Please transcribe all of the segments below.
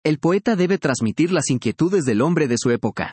El poeta debe transmitir las inquietudes del hombre de su época.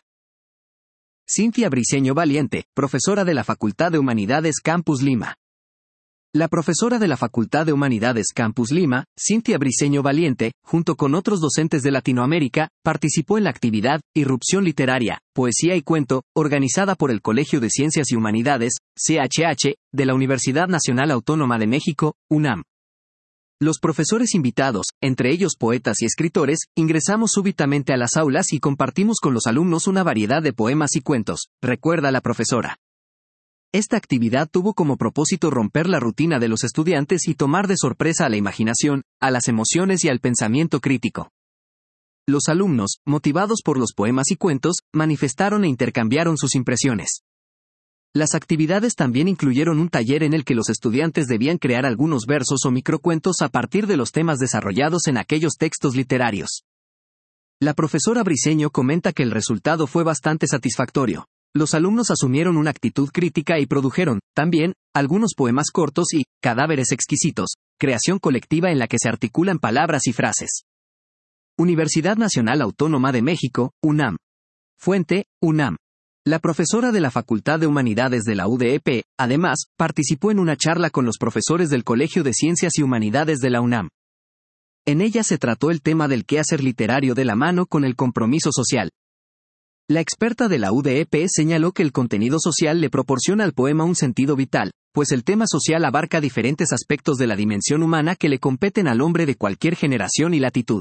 Cintia Briceño Valiente, profesora de la Facultad de Humanidades Campus Lima. La profesora de la Facultad de Humanidades Campus Lima, Cintia Briceño Valiente, junto con otros docentes de Latinoamérica, participó en la actividad Irrupción Literaria, Poesía y Cuento, organizada por el Colegio de Ciencias y Humanidades, CHH, de la Universidad Nacional Autónoma de México, UNAM. Los profesores invitados, entre ellos poetas y escritores, ingresamos súbitamente a las aulas y compartimos con los alumnos una variedad de poemas y cuentos, recuerda la profesora. Esta actividad tuvo como propósito romper la rutina de los estudiantes y tomar de sorpresa a la imaginación, a las emociones y al pensamiento crítico. Los alumnos, motivados por los poemas y cuentos, manifestaron e intercambiaron sus impresiones. Las actividades también incluyeron un taller en el que los estudiantes debían crear algunos versos o microcuentos a partir de los temas desarrollados en aquellos textos literarios. La profesora Briceño comenta que el resultado fue bastante satisfactorio. Los alumnos asumieron una actitud crítica y produjeron, también, algunos poemas cortos y cadáveres exquisitos, creación colectiva en la que se articulan palabras y frases. Universidad Nacional Autónoma de México, UNAM. Fuente, UNAM. La profesora de la Facultad de Humanidades de la UDEP, además, participó en una charla con los profesores del Colegio de Ciencias y Humanidades de la UNAM. En ella se trató el tema del quehacer literario de la mano con el compromiso social. La experta de la UDEP señaló que el contenido social le proporciona al poema un sentido vital, pues el tema social abarca diferentes aspectos de la dimensión humana que le competen al hombre de cualquier generación y latitud.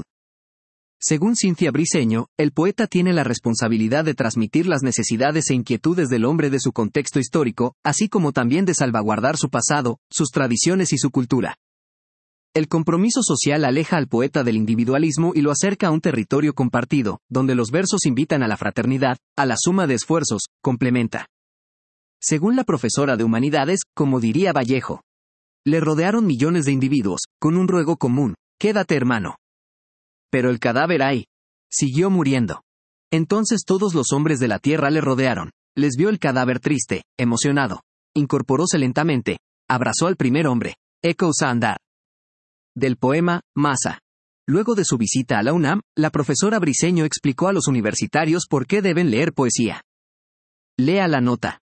Según Cintia Briceño, el poeta tiene la responsabilidad de transmitir las necesidades e inquietudes del hombre de su contexto histórico, así como también de salvaguardar su pasado, sus tradiciones y su cultura. El compromiso social aleja al poeta del individualismo y lo acerca a un territorio compartido, donde los versos invitan a la fraternidad, a la suma de esfuerzos, complementa. Según la profesora de Humanidades, como diría Vallejo, le rodearon millones de individuos, con un ruego común, quédate hermano. Pero el cadáver ahí siguió muriendo. Entonces todos los hombres de la tierra le rodearon, les vio el cadáver triste, emocionado, incorporóse lentamente, abrazó al primer hombre, echó a andar. Del poema, Masa. Luego de su visita a la UNAM, la profesora Briceño explicó a los universitarios por qué deben leer poesía. Lea la nota.